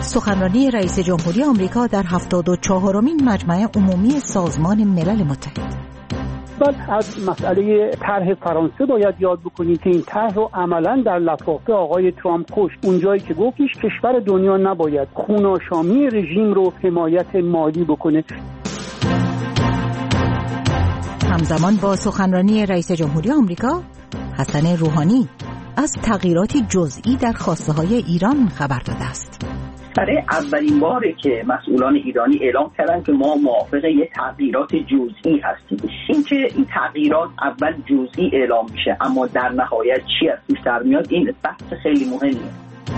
سخنرانی رئیس جمهوری آمریکا در 74مین مجمع عمومی سازمان ملل متحد. بعد از مسئله طرح فرانسه باید یاد بکنیم که این طرح رو عملاً در لفافه آقای ترامپ کشت. اونجایی که گفت هیچ کشور دنیا نباید خوناشامی رژیم رو حمایت مالی بکنه. همزمان با سخنرانی رئیس جمهوری آمریکا، حسن روحانی از تغییراتی جزئی در خواسته‌های ایران خبر داده است. برای اولین باره که مسئولان ایرانی اعلام کردن که ما موافق یه تغییرات جزئی هستیم. اینکه این تغییرات اول جزئی اعلام میشه اما در نهایت چی از توش در میاد، این بحث خیلی مهمیه.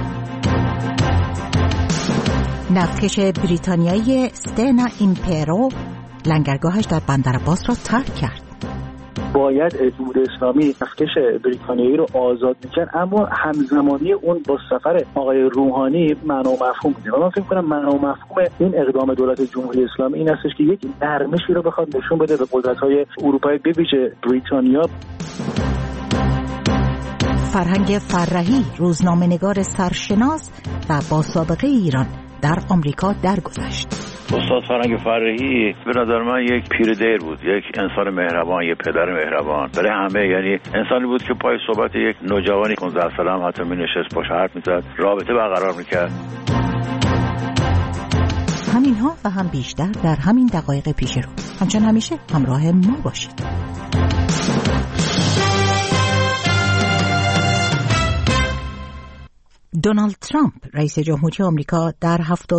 نفتکش بریتانیایی استنا ایمپرو لنگرگاهش در بندرعباس را ترک کرد. باید جمهوری اسلامی نفتکش بریتانیایی رو آزاد میکرد، اما همزمانی اون با سفر آقای روحانی معنا و مفهوم میده. من فکر کنم معنا و مفهوم این اقدام دولت جمهوری اسلامی این هستش که یک نرمشی رو بخواد نشون بده به قدرت‌های اروپایی، به ویژه بریتانیا. فرهنگ فرحی، روزنامه‌نگار سرشناس و با سابقه ایران در آمریکا درگذشت. استاد فرهنگ فرحی به نظر من یک پیر دیر بود، یک انسان مهربان، یک پدر مهربان برای همه. یعنی انسانی بود که پای صحبت یک نوجوانی 15 ساله هم حتی می نشست، باش حرف میزد، رابطه برقرار میکرد. همینها و هم بیشتر در همین دقایق پیش رو. همچنان همیشه همراه ما باشید. دونالد ترامپ رئیس جمهوری آمریکا در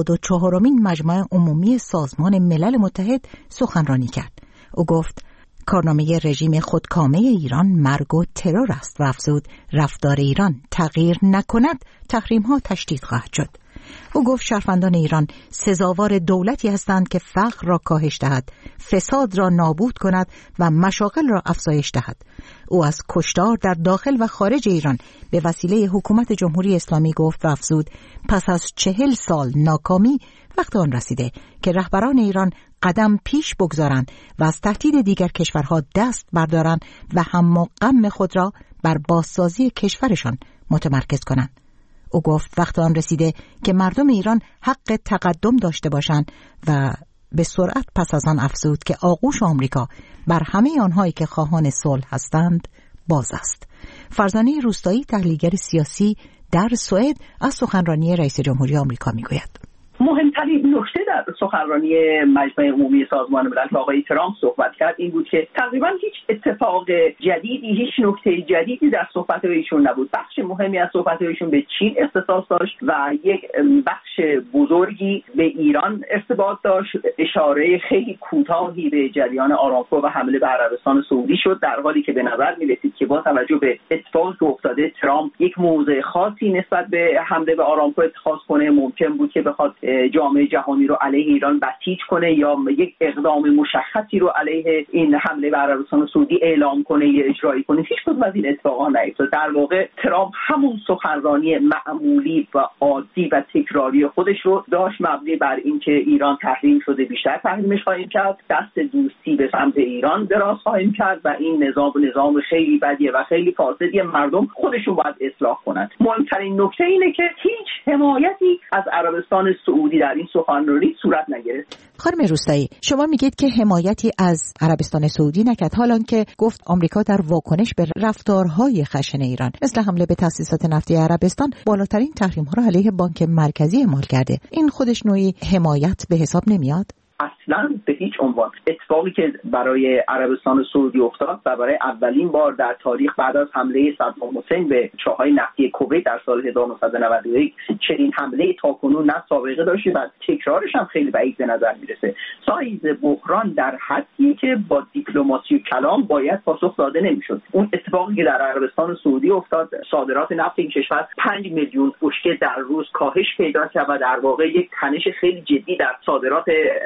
74مین مجمع عمومی سازمان ملل متحد سخنرانی کرد. او گفت کارنامه رژیم خودکامه ایران مرگ و ترور است و افزود رفتار ایران تغییر نکند تحریم‌ها تشدید خواهد شد. او گفت شهروندان ایران سزاوار دولتی هستند که فقر را کاهش دهد، فساد را نابود کند و مشاغل را افزایش دهد. او از کشتار در داخل و خارج ایران به وسیله حکومت جمهوری اسلامی گفت و افزود پس از 40 سال ناکامی وقت آن رسیده که رهبران ایران قدم پیش بگذارند و از تهدید دیگر کشورها دست بردارند و هم و غم خود را بر بازسازی کشورشان متمرکز کنند. او گفت وقت آن رسیده که مردم ایران حق تقدم داشته باشند و به سرعت پس از آن افزود که آغوش آمریکا بر همه آنهایی که خواهان صلح هستند باز است. فرزانه روستایی، تحلیلگر سیاسی در سوئد، از سخنرانی رئیس جمهوری آمریکا میگوید. مهمترین نکته در سخنرانی مجمع عمومی سازمان ملل که آقای ترامپ صحبت کرد این بود که تقریبا هیچ اتفاق جدیدی، هیچ نکته جدیدی در صحبت ایشون نبود. بخش مهمی از صحبت ایشون به چین اختصاص داشت و یک بخش بزرگی به ایران ارتباط داشت. اشاره خیلی کوتاهی به جریان آرامکو و حمله به عربستان سعودی شد، در حالی که به نظر می‌رسید که با توجه به اتفاقی که افتاده ترامپ یک موضع خاصی نسبت به حمله به آرامکو اتخاذ کنه. ممکن بود که بخواد جامعه جهانی رو علیه ایران بسیج کنه یا یک اقدام مشخصی رو علیه این حمله به عربستان سعودی اعلام کنه یا اجرایی کنه. هیچ کدوم از این اتفاقا نیفتاد. در واقع ترامپ همون سخنرانی معمولی و عادی و تکراری خودش رو داشت، مبنی بر اینکه ایران تحریم شده، بیشتر تحریمش خواهیم کرد، دست دوستی به سمت ایران دراز خواهیم کرد و این نظام خیلی بدیه و خیلی فاسدیه، مردم خودشون باید اصلاح کنند. مهمترین نکته اینه که هیچ حمایتی از عربستان سعودی در این سخنرانی صورت نگرفت. خانم روستایی، شما میگید که حمایتی از عربستان سعودی نکرد، حالان که گفت آمریکا در واکنش به رفتارهای خشن ایران مثل حمله به تأسیسات نفتی عربستان بالاترین تحریم‌ها را علیه بانک مرکزی اعمال کرده. این خودش نوعی حمایت به حساب نمیاد؟ اصلا به هیچ عنوان. اتفاقی که برای عربستان سعودی افتاد و برای اولین بار در تاریخ بعد از حمله صدام حسین به چاهای نفتی کویت در سال 1991 چنین حمله تاکنون نه سابقه داشته و تکرارش هم خیلی بعید به نظر میرسه. سایز بحران در حدی که با دیپلماسی و کلام باید پاسخ داده نمیشد. اون اتفاقی که در عربستان سعودی افتاد، صادرات نفت این کشور 5 میلیون بشکه در روز کاهش پیدا کرد و در واقع یک تنش خیلی جدی در صادرات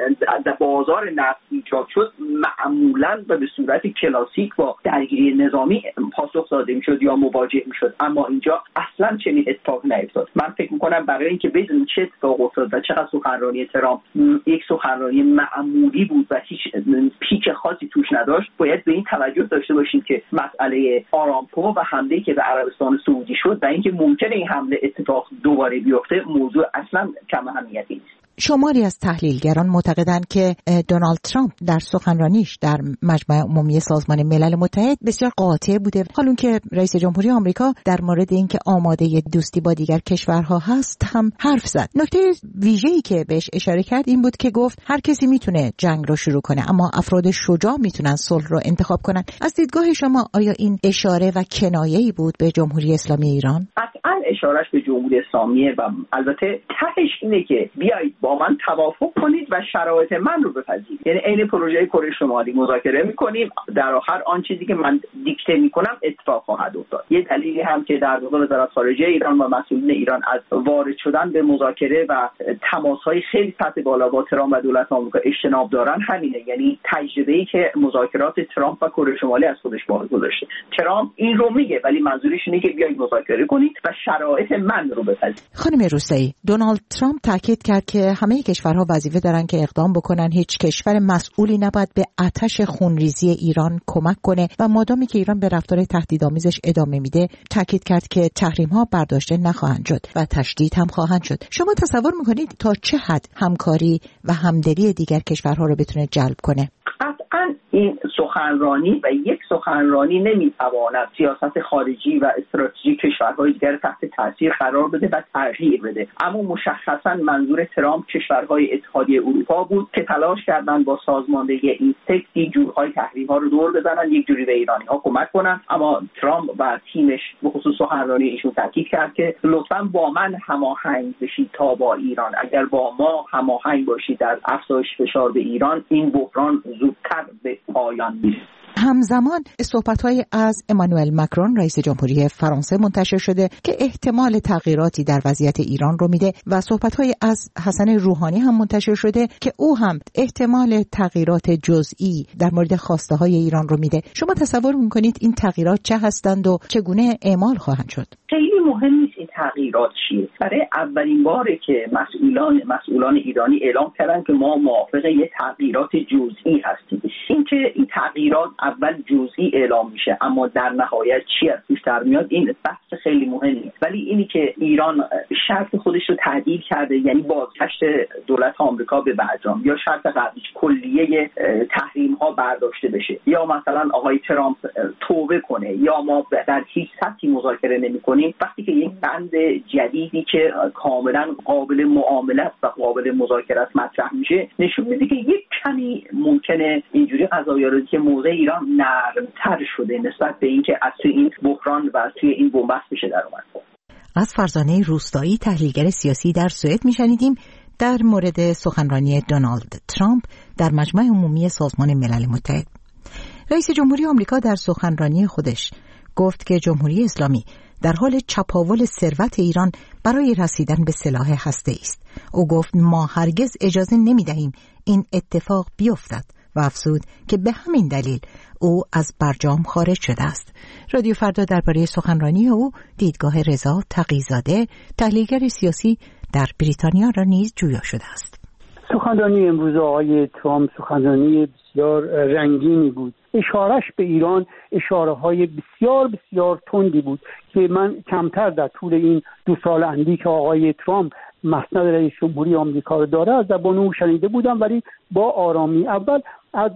در بازار نفت ایجاد شد معمولاً و به صورت کلاسیک با درگیری نظامی پاسخ داده میشد یا مواجه میشد، اما اینجا اصلا چنین اتفاقی نیفتاد. من فکر میکنم برای اینکه بدونیم چه اتفاق افتاد و چقدر سخنرانی ترامپ یک سخنرانی معمولی بود و هیچ پیچ خاصی توش نداشت، باید به این توجه داشته باشیم که مسئله آرامکو و حمله‌ای که به عربستان سعودی شد و اینکه ممکنه این حمله اتفاق دوباره بیفته موضوع اصلا کم اهمیتی نیست. شماری از تحلیلگران معتقدند که دونالد ترامپ در سخنرانیش در مجمع عمومی سازمان ملل متحد بسیار قاطع بوده، حال که رئیس جمهوری آمریکا در مورد اینکه آماده دوستی با دیگر کشورها هست هم حرف زد. نکته ویژه‌ای که بهش اشاره کرد این بود که گفت هر کسی میتونه جنگ رو شروع کنه اما افراد شجاع میتونن صلح رو انتخاب کنن. از دیدگاه شما آیا این اشاره و کنایه‌ای بود به جمهوری اسلامی ایران؟ قطعاً اشارهش به جمهوری اسلامی و البته تهش اینه که بیایید با من توافق کنید و شرایط من رو بپذیرید. یعنی عین پروژه کره شمالی مذاکره می‌کنیم، در آخر آن چیزی که من دیکته می‌کنم اتفاق خواهد افتاد. یه دلیلی هم که در واقع وزارت خارجه ایران و مسئولین ایران از وارد شدن به مذاکره و تماس‌های خیلی سطح بالا با ترامپ و دولت آمریکا اجتناب دارن همینه. یعنی تجربه‌ای که مذاکرات ترامپ و کره شمالی از خودش باز گذاشته. ترامپ این رو میگه ولی منظورش اینه که بیایید مذاکره کنید و شرایط من رو بپذیرید. خانم روسایی، دونالد ترامپ تاکید کرد که همه کشورها وظیفه دارن که اقدام بکنن، هیچ کشور مسئولی نباید به آتش خونریزی ایران کمک کنه و مادامی که ایران به رفتار تهدیدآمیزش ادامه میده تاکید کرد که تحریم‌ها برداشته نخواهند شد و تشدید هم خواهند شد. شما تصور میکنید تا چه حد همکاری و همدلی دیگر کشورها رو بتونه جلب کنه؟ قطعاً این سخنرانی و یک سخنرانی نمیتواند سیاست خارجی و استراتژی کشورهای دیگر تحت تاثیر قرار بده و تغییر بده، اما مشخصاً منظور ترامپ کشورهای اتحادیه اروپا بود که تلاش کردن با سازماندهی این سکتی جورهای تحریم‌ها رو دور بزنن، یک جوری به ایرانی‌ها کمک کنن. اما ترامپ و تیمش به خصوص سخنرانی ایشون تاکید کرد که لطفاً با من هماهنگ بشید تا با ایران، اگر با ما هماهنگ باشید در افزایش فشار به ایران این بحران زودتر به پایان میرسد. همزمان صحبت‌های از امانوئل مکرون رئیس جمهوری فرانسه منتشر شده که احتمال تغییراتی در وضعیت ایران رو میده و صحبت‌های از حسن روحانی هم منتشر شده که او هم احتمال تغییرات جزئی در مورد خواسته‌های ایران رو میده. شما تصور می‌کنید این تغییرات چه هستند و چگونه اعمال خواهند شد؟ خیلی مهم نیست این تغییرات چیه. برای اولین باره که مسئولان ایرانی اعلام کردن که ما موافق یه تغییرات جزئی هستیم. اینکه این تغییرات اول جزئی اعلام میشه اما در نهایت چی از توش در میاد این بحث خیلی مهمه. ولی اینی که ایران شرط خودش رو تعدیل کرده، یعنی بازگشت دولت آمریکا به برجام یا شرط قبلیش کلیه تحریم ها برداشته بشه یا مثلا آقای ترامپ توبه کنه یا ما در هیچ سطحی مذاکره نمی‌کنیم، وقتی که یک بند جدیدی که کاملا قابل معاملت و قابل مذاکره مطرح میشه نشون میده که یک کمی ممکنه اینجوری قضایا رو که موضع ایران نرمتر شده نسبت به اینکه از توی این بحران و از توی این بنبست بشه در اومد. از فرزانه روستایی تحلیلگر سیاسی در سوئد میشنیدیم در مورد سخنرانی دونالد ترامپ در مجمع عمومی سازمان ملل متحد. رئیس جمهوری آمریکا در سخنرانی خودش گفت که جمهوری اسلامی در حال چپاول ثروت ایران برای رسیدن به سلاح هسته‌ای است. او گفت ما هرگز اجازه نمی‌دهیم این اتفاق بیفتد و افزود که به همین دلیل او از برجام خارج شده است. رادیو فردا درباره سخنرانی او دیدگاه رضا تقی‌زاده تحلیلگر سیاسی در بریتانیا را نیز جویا شده است. سخنرانی امروز آقای ترامپ سخنرانی بسیار رنگینی بود. اشارش به ایران اشاره‌های بسیار بسیار تندی بود که من کمتر در طول این 2 سال اندی که آقای ترامپ مسند رئیس جمهوری آمریکا رو داره از زبان او شنیده بودم، ولی با آرامی. اول از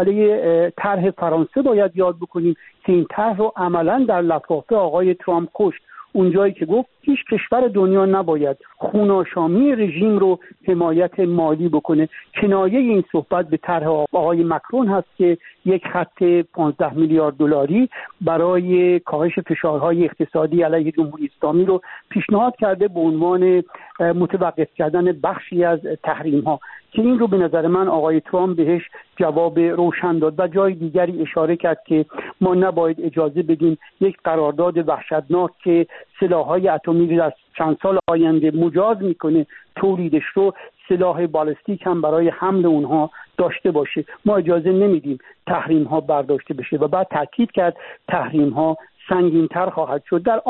مسئله طرح فرانسه باید یاد بکنیم که این طرح رو عملاً در لفافه آقای ترامپ کشت. اونجایی که گفت هیچ کشور دنیا نباید خوناشامی رژیم رو حمایت مالی بکنه. کنایه این صحبت به طرح آقای مکرون هست که یک خط 15 میلیارد دلاری برای کاهش فشارهای اقتصادی علیه جمهوری اسلامی رو پیشنهاد کرده به عنوان متوقف کردن بخشی از تحریم ها که این رو به نظر من آقای ترامپ بهش جواب روشن داد و جای دیگری اشاره کرد که ما نباید اجازه بدیم یک قرارداد وحشتناک که سلاح‌های اتمی رو در چند سال آینده مجاز میکنه تولیدش رو سلاح بالستیک هم برای حمل اونها داشته باشه. ما اجازه نمیدیم تحریم ها برداشته بشه و بعد تاکید کرد تحریم ها سنگین‌تر خواهد شد. در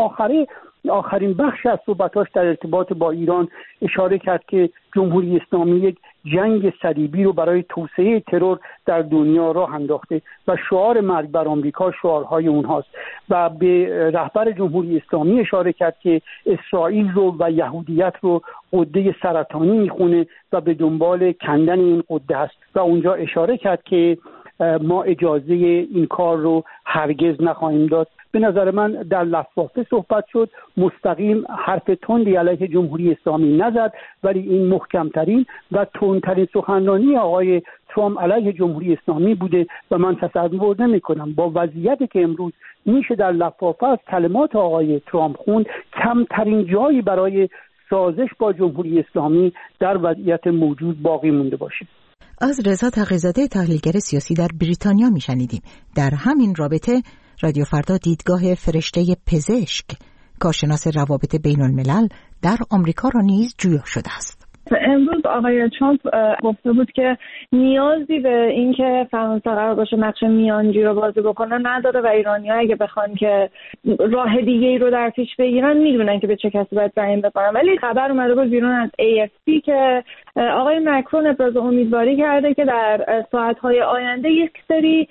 آخرین بخش از صحبتاش در ارتباط با ایران اشاره کرد که جمهوری اسلامی یک جنگ صلیبی رو برای توسعه ترور در دنیا راه انداخته و شعار مرگ بر آمریکا شعارهای اونهاست و به رهبر جمهوری اسلامی اشاره کرد که اسرائیل رو و یهودیت رو غده سرطانی میخونه و به دنبال کندن این غده است و اونجا اشاره کرد که ما اجازه این کار رو هرگز نخواهیم داد. به نظر من در لفافه صحبت شد، مستقیم حرف تندی علیه جمهوری اسلامی نزد، ولی این محکمترین و تندترین سخنرانی آقای ترامپ علیه جمهوری اسلامی بوده و من تصور نمی‌کنم با وضعیتی که امروز میشه در لفافه از کلمات آقای ترامپ خوند کمترین جایی برای سازش با جمهوری اسلامی در وضعیت موجود باقی مونده باشه. از رضا تقی‌زاده تحلیلگر سیاسی در بریتانیا میشنیدیم. در همین رابطه رادیو فردا دیدگاه فرشته پزشک کارشناس روابط بین الملل در آمریکا را نیز جویا شده است. امروز آقای ترامپ گفته بود که نیازی به اینکه فرانسه قرار باشه نقش میانجی رو بازی بکنه نداره و ایرانی‌ها اگه بخوان که راه دیگه‌ای رو در پیش بگیرن میدونن که به چه کسی باید تعیین بکنن. ولی خبر اومده بود بیرون از AFP که آقای مکرون ابراز امیدواری کرده که در ساعت‌های آینده یک سری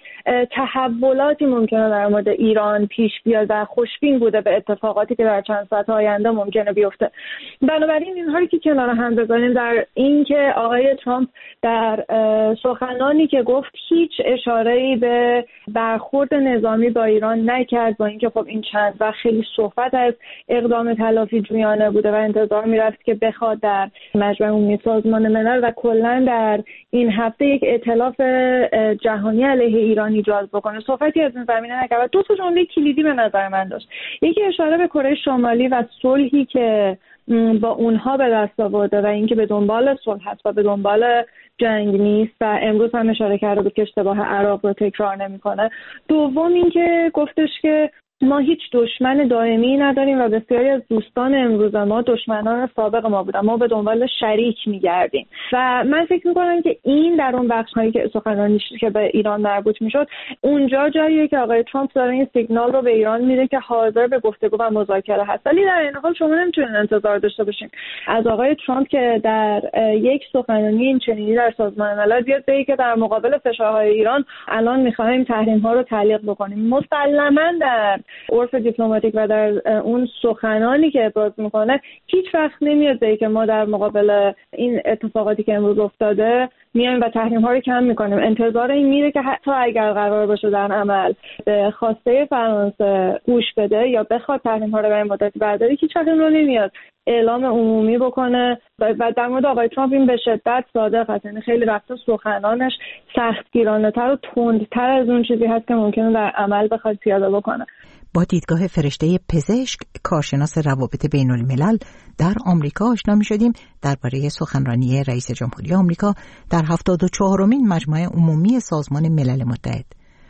تحولاتی ممکنه در مورد ایران پیش بیاد و خوشبین بوده به اتفاقاتی که در چند ساعت آینده ممکنه بیفته. بنابراین اینها رو که کنار هم بذاریم در این که آقای ترامپ در سخنانی که گفت هیچ اشاره‌ای به برخورد نظامی با ایران نکرد، با اینکه خب این چند وقت خیلی صحبت از اقدام تلافی جویانه بوده و انتظار می‌رفت که بخواد در مجمع عمومی سازمان ملل و کلاً در این هفته یک ائتلاف جهانی علیه ایران ایجاد بکنه صحبتی از این زمینه نکرد. دو تا جمله کلیدی به نظر من داشت. یکی اشاره به کره شمالی و صلحی که با اونها به دست آورده و اینکه به دنبال صلح هست و به دنبال جنگ نیست و امروز هم اشاره کرده بود که اشتباه عراق رو تکرار نمی‌کنه. دوم اینکه گفتش که ما هیچ دشمن دائمی نداریم و بسیاری از دوستان امروز ما دشمنان سابق ما بودن، ما به دنبال شریک می‌گردیم و من فکر می‌کنم که این در اون بخش‌هایی که سخنرانیش که به ایران مربوط می‌شد اونجا جاییه که آقای ترامپ داره این سیگنال رو به ایران میده که حاضر به گفتگو و مذاکره هست. ولی در این حال شما نمی‌تونید انتظار داشته باشین از آقای ترامپ که در یک سخنرانی این چنینی در سازمان ملل بیاد بگه که در مقابل فشارهای ایران الان می‌خوایم تحریم‌ها رو تعلیق بکنیم. مسلماً در عرف دیپلماتیک و در اون سخنانی که ابراز میکنه هیچ وقت نمیاد بگه که ما در مقابل این اتفاقاتی که امروز افتاده میایم و تحریم ها رو کم میکنیم. انتظار این میره که حتی اگر قرار باشه در عمل به خواسته فرانسه گوش بده یا بخواد تحریم ها رو به این مدت برداره هیچ وقت رو نمیاد اعلام عمومی بکنه و در مورد آقای ترامپ این به شدت صادق است. یعنی خیلی وقتا سخنانش سختگیرانه‌تر و تندتر از اون چیزی هست که ممکنه در عمل بخواد پیاده بکنه. با دیدگاه فرشته پزشک کارشناس روابط بین الملل در آمریکا آشنا می‌شدیم درباره سخنرانی رئیس جمهوری آمریکا در 74مین مجمع عمومی سازمان ملل متحد.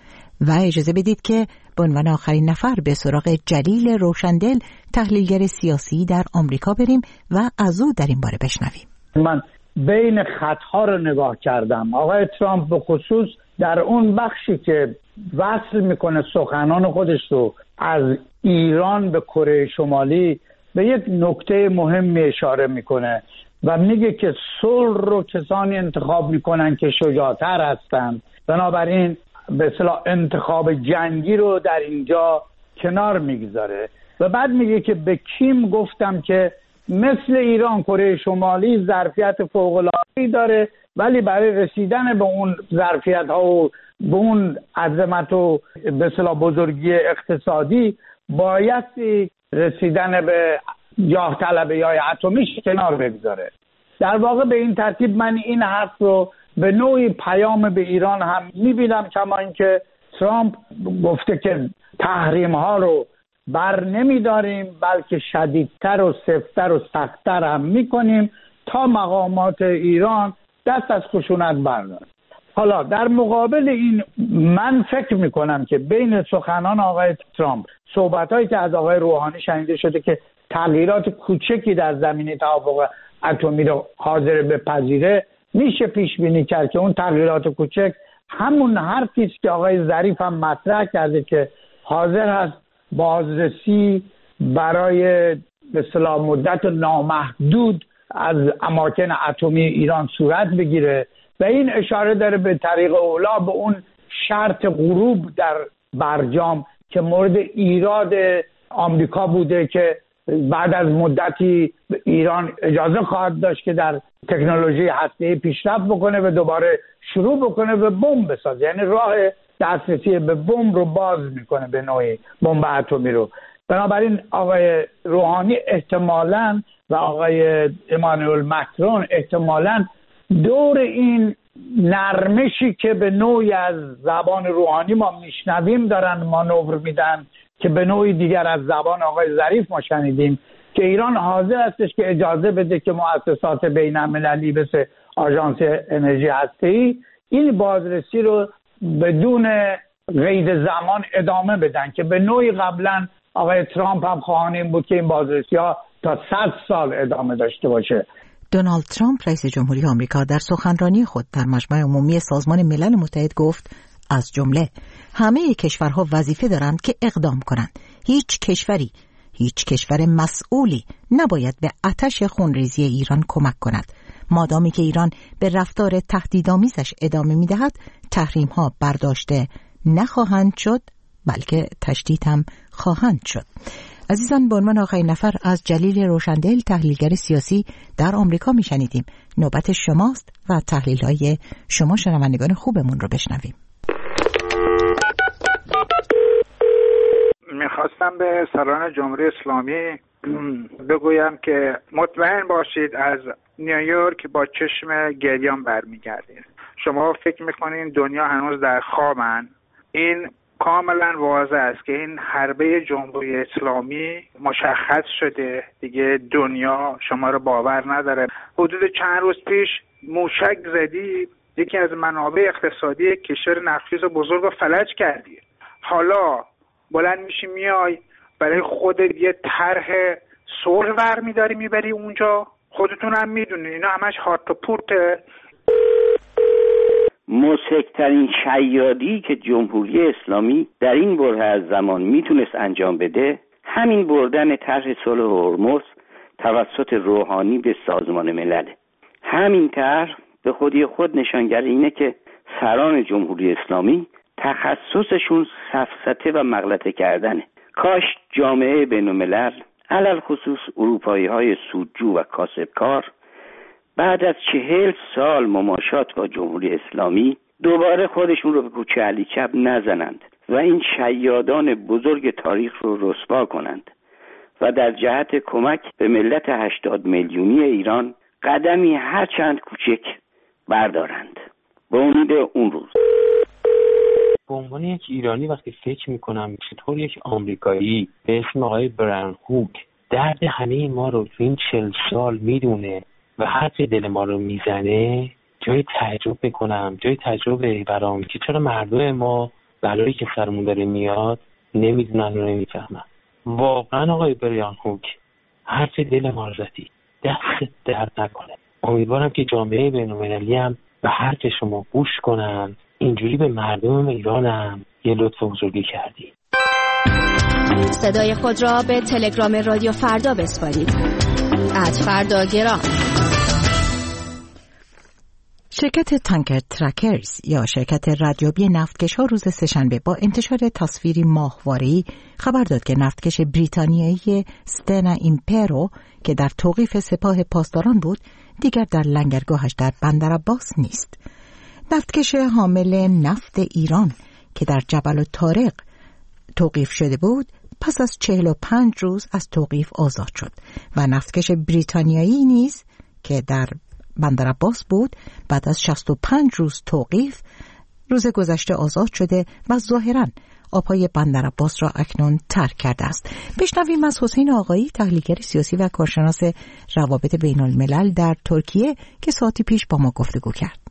و اجازه بدید که به عنوان آخرین نفر به سراغ جلیل روشندل تحلیلگر سیاسی در آمریکا بریم و از او در این باره بشنویم. من بین خطها رو نگاه کردم. آقای ترامپ به خصوص در اون بخشی که وصل میکنه سخنان خودش رو از ایران به کره شمالی به یک نکته مهمی اشاره میکنه و میگه که صلح رو کسانی انتخاب میکنن که شجاعتر هستن، بنابراین به اصطلاح انتخاب جنگی رو در اینجا کنار میگذاره و بعد میگه که به کیم گفتم که مثل ایران کره شمالی ظرفیت فوق‌العاده‌ای داره ولی برای رسیدن به اون ظرفیت ها و به اون عظمت و به اصطلاح بزرگی اقتصادی بایستی رسیدن به جاه طلبی های اتمیش کنار بگذاره. در واقع به این ترتیب من این حرف رو به نوعی پیام به ایران هم میبینم، کما اینکه ترامپ گفته که تحریم ها رو بر نمیداریم بلکه شدیدتر و سفت‌تر و سخت‌تر هم میکنیم تا مقامات ایران دست از خشونت بردارن. حالا در مقابل این من فکر میکنم که بین سخنان آقای ترامپ صحبتایی که از آقای روحانی شنیده شده که تغییرات کوچکی در زمینه توافق اتمی رو حاضر بپذیره، میشه پیش بینی کرد که اون تغییرات کوچک همون حرفی است که آقای ظریف هم مطرح کرده که حاضر هست بازرسی برای به اصطلاح مدت نامحدود از اماکن اتمی ایران صورت بگیره و این اشاره داره به طریق اولا به اون شرط غروب در برجام که مورد ایراد آمریکا بوده که بعد از مدتی ایران اجازه خواهد داشت که در تکنولوژی هسته‌ای پیشرفت بکنه و دوباره شروع بکنه و بمب بسازه، یعنی راه دسترسی به بمب رو باز میکنه، به نوعی بمب اتمی رو. بنابراین آقای روحانی احتمالاً و آقای امانوئل مکرون احتمالاً دور این نرمشی که به نوعی از زبان روحانی ما میشنویم دارن مانور میدن که به نوعی دیگر از زبان آقای ظریف ما شنیدیم که ایران حاضر هستش که اجازه بده که مؤسسات بین‌المللی مثل آژانس انرژی هسته‌ای این بازرسی رو بدون قید زمان ادامه بدن که به نوعی قبلا آقای ترامپ هم خواهان این بود که این بازرسی‌ها تا 100 سال ادامه داشته باشه. دونالد ترامپ رئیس جمهوری آمریکا در سخنرانی خود در مجمع عمومی سازمان ملل متحد گفت از جمله همه کشورها وظیفه دارند که اقدام کنند. هیچ کشور مسئولی نباید به آتش خونریزی ایران کمک کند. مادامی که ایران به رفتار تهدیدآمیزش ادامه می‌دهد، تحریم‌ها برداشته نخواهند شد، بلکه تشدید هم خواهند شد. عزیزان، به عنوان آخرین نفر از جلیل روشندل، تحلیلگر سیاسی در آمریکا میشنیدیم. نوبت شماست و تحلیل‌های شما شنوندگان خوبمون رو بشنویم. میخواستم به سران جمهوری اسلامی بگویم که مطمئن باشید از نیویورک با چشم گریان برمیگردید. شما فکر میکنین دنیا هنوز در خوابن؟ این کاملا واضح است که این حربه جمهوری اسلامی مشخص شده دیگه. دنیا شما رو باور نداره. حدود چند روز پیش موشک زدی، یکی از منابع اقتصادی کشور نفیس بزرگ رو فلج کردی. حالا بلند میشی میای برای خودت یه طرح صلح برمیداری میبری اونجا. خودتون هم میدونی اینا همش هارت و پورته. مضحک‌ترین شیادی که جمهوری اسلامی در این بره از زمان میتونست انجام بده همین بردن طرح صلح هرمز توسط روحانی به سازمان ملل. همین طرح به خودی خود نشانگر اینه که سران جمهوری اسلامی تخصصشون سفسطه و مغلطه کردنه. کاش جامعه بین‌الملل، علل خصوص اروپایی‌های سودجو و کاسبکار، بعد از 40 سال مماشات با جمهوری اسلامی دوباره خودشون رو به کوچه علی چپ نزنند و این شیادان بزرگ تاریخ رو رسوا کنند و در جهت کمک به ملت 80 میلیونی ایران قدمی هر چند کوچک بردارند به امید اون روز. به عنوان یک ایرانی وقتی فکر میکنم چطور یک آمریکایی به اسم آقای بران هوک درد همه ما رو این 40 سال میدونه و حرف دل ما رو میزنه، جای تعجب میکنم، جای تجربه برام که چرا مردم ما بلایی که سرمون داره میاد نمیدونن و نمیفهمن. واقعا آقای بران هوک حرف دل ما رو زدی، دست درد نکنه. امیدوارم که جامعه بین‌المللی هم به حرف شما گوش کنن. اینجوری به مردم ایران هم یه لطف بزرگی کردی. صدای خود را به تلگرام رادیو فردا بسپارید. @فرداگرام. شرکت تانکر ترکرز یا شرکت ردیابی نفتکش‌ها روز سه‌شنبه با انتشار تصویری ماهواره‌ای خبر داد که نفتکش بریتانیایی استنا ایمپرو که در توقیف سپاه پاسداران بود دیگر در لنگرگاهش در بندرعباس نیست. نفتکش حامل نفت ایران که در جبل الطارق توقیف شده بود پس از 45 روز از توقیف آزاد شد و نفتکش بریتانیایی نیز که در بندرعباس بود بعد از 65 روز توقیف روز گذشته آزاد شده و ظاهراً آبهای بندرعباس را اکنون ترک کرده است. بشنویم از حسین آقایی، تحلیلگر سیاسی و کارشناس روابط بین الملل در ترکیه که ساعتی پیش با ما گفتگو کرد.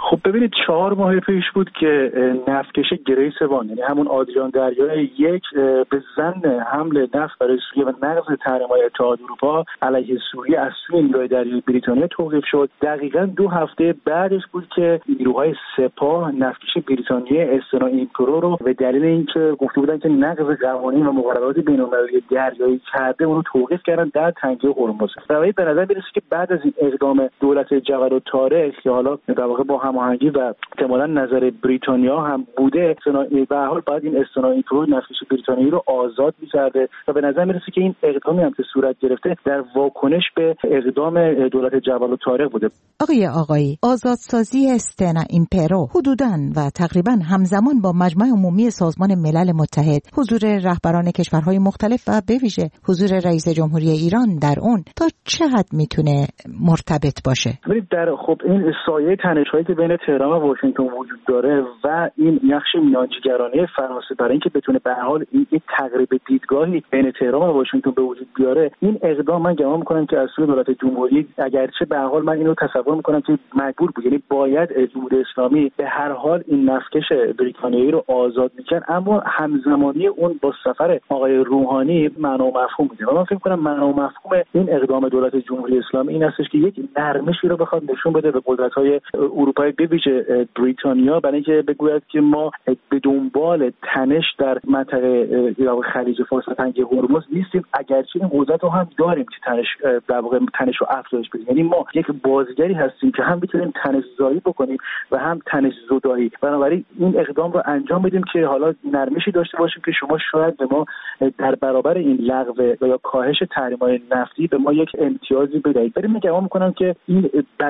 خب ببینید 4 ماه پیش بود که نفتکش گریس وان، یعنی همون آدریان دریای یک، به ظن حمل نفت برای سوریه و نقض تحریم‌های اتحاد اروپا علیه سوریه از سوی نیروهای دریایی بریتانیا توقیف شد. دقیقاً 2 هفته بعدش بود که نیروهای سپاه نفتکش بریتانیایی استنا ایمپرو رو به دلیل اینکه گفته بودن که نقض قوانین و مقررات بین‌المللی دریایی کرده اون رو توقیف کردن در تنگه هرمز. در به نظر میرسه که بعد از این اقدام دولت جبل الطارق که حالا در واقع با هماهنگی و احتمالاً نظر بریتانیا هم بوده، به هر حال باید این استنا ایمپرو نفتکش بریتانیایی رو آزاد می‌کرده و به نظر میرسه که این اقدامی هم که صورت گرفته در واکنش به اقدام دولت جبل الطارق بوده. آقایی آزادسازی استنا ایمپرو حدوداً و تقریباً همزمان با مجمع عمومی سازمان ملل متحد، حضور رهبران کشورهای مختلف و به ویژه حضور رئیس جمهوری ایران در اون تا چه حد میتونه مرتبط باشه؟ در خب این سایه تنش‌هایی که بین تهران و واشنگتن وجود داره و این نقش میانجیگرانه فرانسه برای اینکه بتونه به هر حال این تقریب دیدگاهی بین تهران و واشنگتن به وجود بیاره، این اقدام من گمان می‌کنم که از سوی دولت جمهوری، اگرچه به هر حال من اینو تصور می‌کنم که مجبور بود، یعنی باید جمهوری اسلامی به هر حال این نفتکش بریتانیایی رو آزاد می‌کرد، اما همزمانی اون با سفر آقای روحانی معنا و مفهوم میده و من فکر می‌کنم معنا و مفهوم این اقدام دولت جمهوری اسلامی این هستش که یک نرمشی رو بخواد نشون بده به قدرت‌های اروپایی، به ویژه بریتانیا، برای اینکه بگوید که ما به دنبال تنش در منطقه خلیج فارس و تنگه هرمز نیستیم، اگرچه این قدرت رو هم داریم که در واقع تنش رو افزایش بدیم. یعنی ما یک بازیگری هستیم که هم میتونیم تنش زایی بکنیم و هم تنش زدایی. بنابراین این اقدام رو انجام بدیم که حالا نرمشی داشته باشیم که شما شاید به ما در برابر این لغو و یا کاهش تحریم‌های نفتی به ما یک امتیازی بدهید. ولی من گمان می‌کنم که این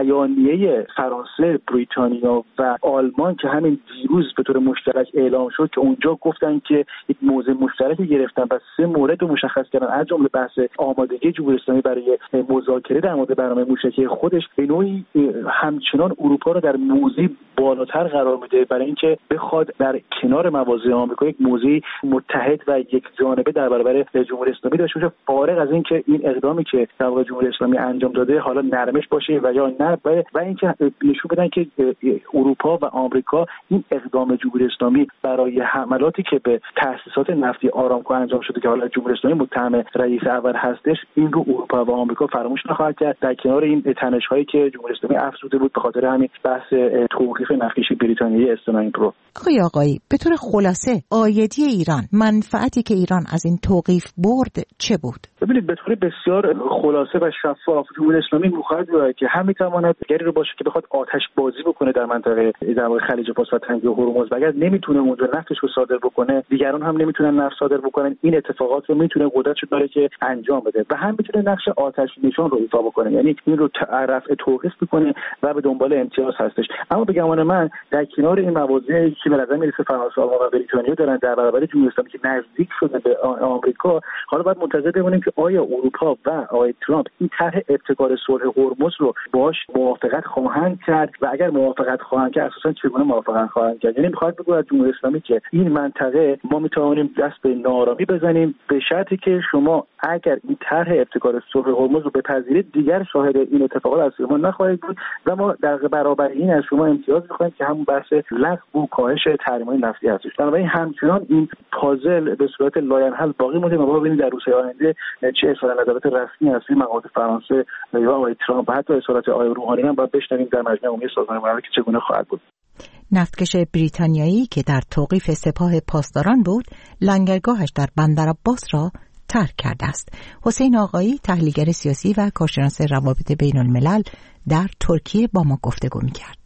بیانیه فرانسه، بریتانیا و آلمان که همین دیروز به طور مشترک اعلام شد که اونجا گفتن که یک موضع مشترکی گرفتن و 3 مورد رو مشخص کردن، از جمله بحث آمادگی جمهوری اسلامی برای مذاکره در مورد برنامه موشکی خودش، به نوعی همچنان اروپا رو در موضع بالاتر قرار میده برای اینکه بخواد در کنار مواضع آمریکا یک موضع متحد و یک جانبه در برابر جمهوری اسلامی داشته باشه، فارغ از اینکه این اقدامی که در واقع جمهوری اسلامی انجام داده حالا نرمش باشه و یا نه، و اینکه نشون بدن که اروپا و آمریکا این اقدام جمهوری اسلامی برای حملاتی که به تأسیسات نفتی آرامکو انجام شده که حالا جمهوری اسلامی متهم رئیس اول هستش، این رو اروپا و آمریکا فراموش نخواهد کرد در کنار این تنش‌هایی که جمهوری اسلامی افزوده بود به خاطر همین بحث توقیف نفتکش بریتانیایی استنا ایمپرو. آقایی به طور خلاصه عایدی ایران، منفعتی که ایران از این توقیف برد چه بود؟ ببینید به طور بسیار خلاصه و شفاف جمهوری اسلامی می‌خواهد که هم می‌تواند گری رو باشه که بخواد آتش بازی بکنه در منطقه در واقع خلیج فارس و تنگه هرمز و اگر نمیتونه اونجا نفتش رو صادر بکنه، دیگران هم نمیتونن نفت صادر بکنن، این اتفاقات رو میتونه قدرتش داره که انجام بده و هم میتونه نقش آتش نشان رو ایفا بکنه، یعنی این رو رفع توقیف میکنه و به دنبال امتیاز هستش. اما به گمان من در کنار این مواضعی که به نظر میرسه فرانسه و بریتانیا دارن در برابر جمهوری اسلامی که نزدیک شده به آمریکا، حالا باید منتظر بمونیم که آیا اروپا و آقای ترامپ این طرح ابتکار صلح هرمز رو باهاش موافقت خواهند کرد و اگر موافقت خواهند کرد اساسا چگونه موافقت خواهند کرد. یعنی میخواد بگه از جمهوری اسلامی که این منطقه ما میتوانیم دست به ناآرامی بزنیم به شرطی که شما اگر این طرح ابتکار صلح هرمز رو بپذیرید دیگر شاهد این اتفاقات از شما نخواهید بود و ما در برابر این از شما امتیاز میخواهیم که همون بحث لغو و کاهش تحریم‌های نفتی هستش. بنابراین همچنان این پازل به صورت لاینحل باقی مونده و ما ببینیم در روزهای آینده چه اظهار نظرات رسمی از مقامات فرانسه و آقای ترامپ و حتی اظهارات آقای روحانی هم باید بشنویم در مجمع عمومی سازمان ملل که چگونه خواهد بود. نفتکش بریتانیایی که در توقیف سپاه پاسداران بود، لنگرگاهش در بندرعباس را ترک کرده است. حسین آقایی، تحلیلگر سیاسی و کارشناس روابط بین الملل، در ترکیه با ما گفتگو می‌کرد.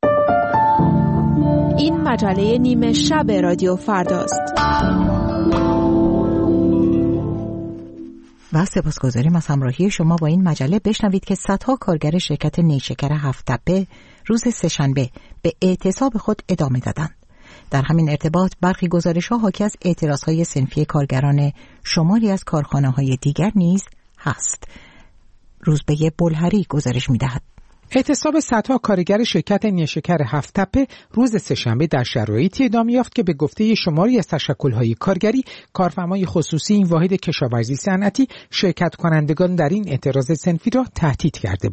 این مجله نیمه شب رادیو فرداست. و سپاسگزاریم از همراهی شما با این مجله. بشنوید که صدها کارگر شرکت نیشکر هفت‌تپه روز سه‌شنبه به اعتصاب خود ادامه دادند. در همین ارتباط برخی گزارش‌ها حاکی از اعتراض‌های صنفی کارگران شماری از کارخانه‌های دیگر نیز هست. روزبه بلهری گزارش می‌دهد. اعتصاب صدها کارگر شرکت نیشکر هفت‌تپه روز سه‌شنبه در شرایطی ادامه یافت که به گفته شماری از تشکل‌های کارگری، کارفرمای خصوصی این واحد کشاورزی صنعتی شرکت کنندگان در این اعتراض صنفی را تهدید کرده بود.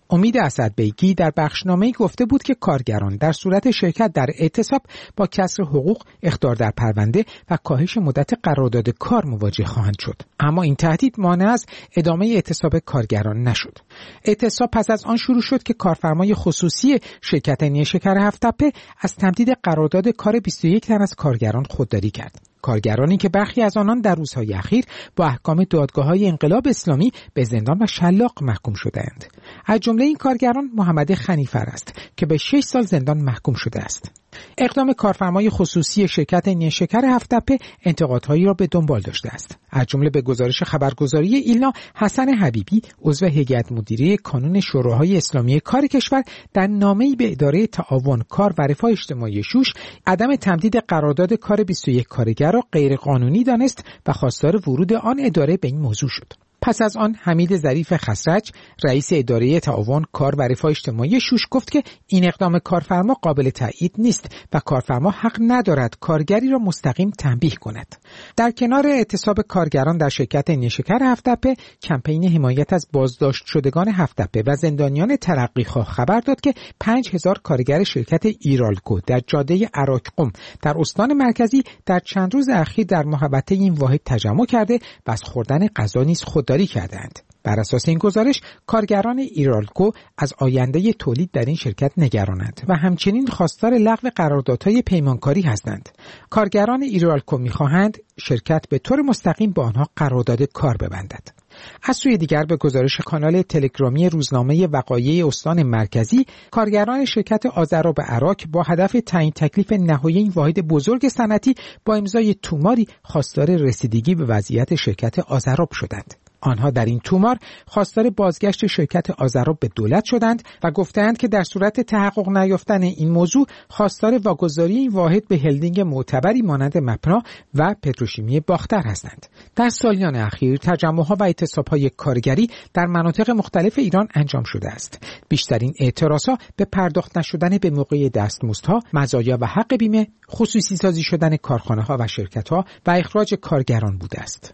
امید اسدبیگی در بخشنامه‌ای گفته بود که کارگران در صورت شرکت در اعتصاب با کسر حقوق، اخطار در پرونده و کاهش مدت قرارداد کار مواجه خواهند شد. اما این تهدید مانع از ادامه اعتصاب کارگران نشد. اعتصاب پس از آن شروع شد که کارفرمای خصوصی شرکت نیشکر هفت‌تپه از تمدید قرارداد کار 21 تن از کارگران خودداری کرد. کارگرانی که برخی از آنان در روزهای اخیر با احکام دادگاه‌های انقلاب اسلامی به زندان و شلاق محکوم شده‌اند. از جمله این کارگران محمد خنیفر است که به 6 سال زندان محکوم شده است. اقدام کارفرمای خصوصی شرکت نیشکر هفت‌تپه انتقادهایی را به دنبال داشته است. از جمله به گزارش خبرگزاری ایلنا، حسن حبیبی عضو هیئت مدیره کانون شوراهای اسلامی کار کشور در نامه‌ای به اداره تعاون کار و رفاه اجتماعی شوش عدم تمدید قرارداد کار 21 کارگر را غیرقانونی دانست و خواستار ورود آن اداره به این موضوع شد. پس از آن حمید ظریف خسرج، رئیس اداره تعاون کار و رفاه اجتماعی شوش گفت که این اقدام کارفرما قابل تایید نیست و کارفرما حق ندارد کارگری را مستقیم تنبیه کند. در کنار اعتصاب کارگران در شرکت نیشکر هفت‌تپه، کمپین حمایت از بازداشت شدگان هفت‌تپه و زندانیان ترقیخواه خبر داد که 5000 کارگر شرکت ایرالکو در جاده اراکقم در استان مرکزی در چند روز اخیر در محوطه این واحد تجمع کرده و از خوردن غذا نیز خودداری کردند. بر اساس این گزارش، کارگران ایرالکو از آینده تولید در این شرکت نگرانند و همچنین خواستار لغو قراردادهای پیمانکاری هستند. کارگران ایرالکو می‌خواهند شرکت به طور مستقیم با آنها قرارداد کار ببندد. از سوی دیگر به گزارش کانال تلگرامی روزنامه وقایع استان مرکزی، کارگران شرکت آذراب عراق با هدف تعیین تکلیف نهایی این واحد بزرگ صنعتی با امضای توماری خواستار رسیدگی به وضعیت شرکت آذراب شدند. آنها در این تومار خواستار بازگشت شرکت آذراب به دولت شدند و گفتند که در صورت تحقق نیافتن این موضوع خواستار واگذاری این واحد به هلدینگ معتبری مانند مپنا و پتروشیمی باختر هستند. در سالیان اخیر تجمع‌ها و اعتصاب‌های کارگری در مناطق مختلف ایران انجام شده است. بیشترین اعتراضها به پرداخت نشدن به موقع دستمزدها، مزایا و حق بیمه، خصوصی سازی شدن کارخانه‌ها و شرکت‌ها و اخراج کارگران بوده است.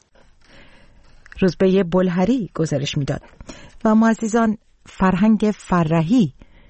روزبه بلهری گزارش میداد. و معززان، فرهنگ فرهی،